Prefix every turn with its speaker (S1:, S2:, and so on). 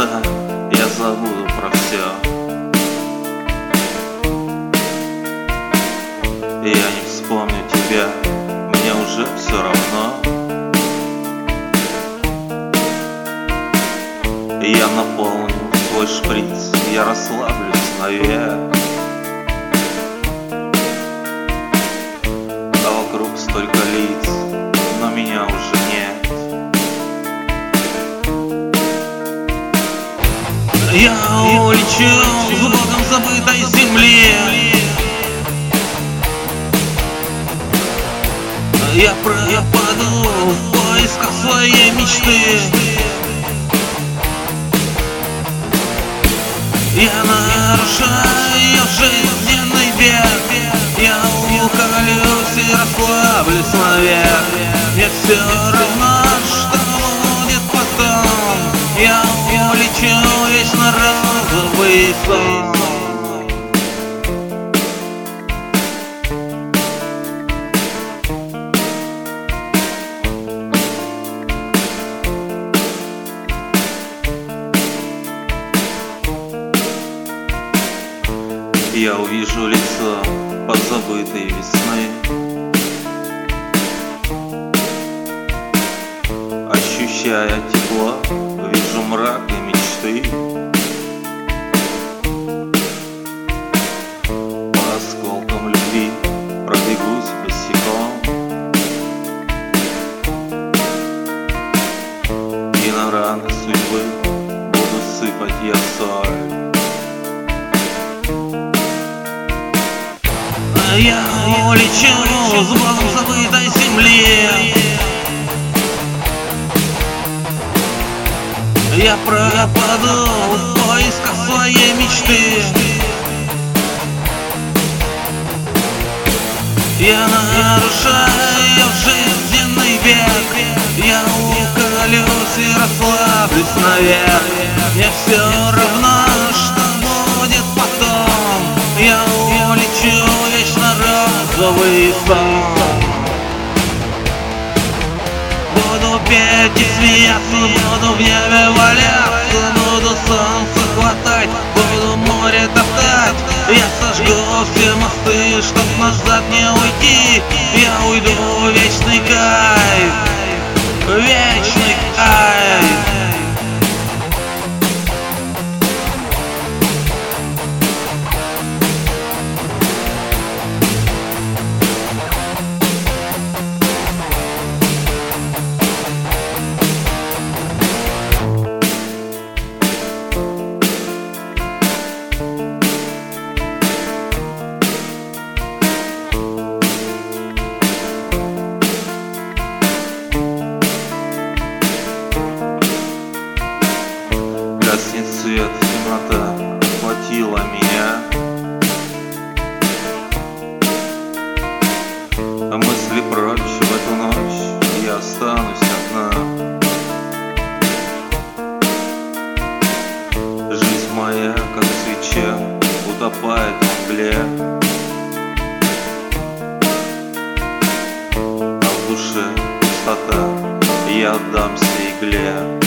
S1: улице я забуду про все. И я не вспомню тебя, мне уже все равно. Я наполню свой шприц, я расслаблюсь навек. А вокруг столько лиц, но меня уже нет. Я улечу с богом забытой земли. Я пропаду в поисках своей мечты. Я нарушаю жизненный век. Я уколюсь и расслаблюсь навек. Мне все равно, что будет потом. Я улечу вечно розовый сон. Я увижу лицо позабытой весны, ощущая тепло, вижу мрак и мечты. По осколкам любви пробегусь босиком, и на раны судьбы буду сыпать я соль. Я улечу с богом забытой земли. Я пропаду в поисках своей мечты. Я нарушаю жизненный век. Я уколюсь и расслаблюсь навек. Мне все равно, что будет потом. Я улечу вечно розовый сон. Буду петь и смеяться, буду в небе валяться, буду солнце хватать, буду море топтать. Я сожгу все мосты, чтоб назад не уйти. Я уйду в вечный кайф, вечный кайф. Гаснет свет, темнота охватила меня. А мысли прочь в эту ночь, я останусь одна. Жизнь моя, как свеча, утопает в мгле. А в душе пустота, я отдамся игле.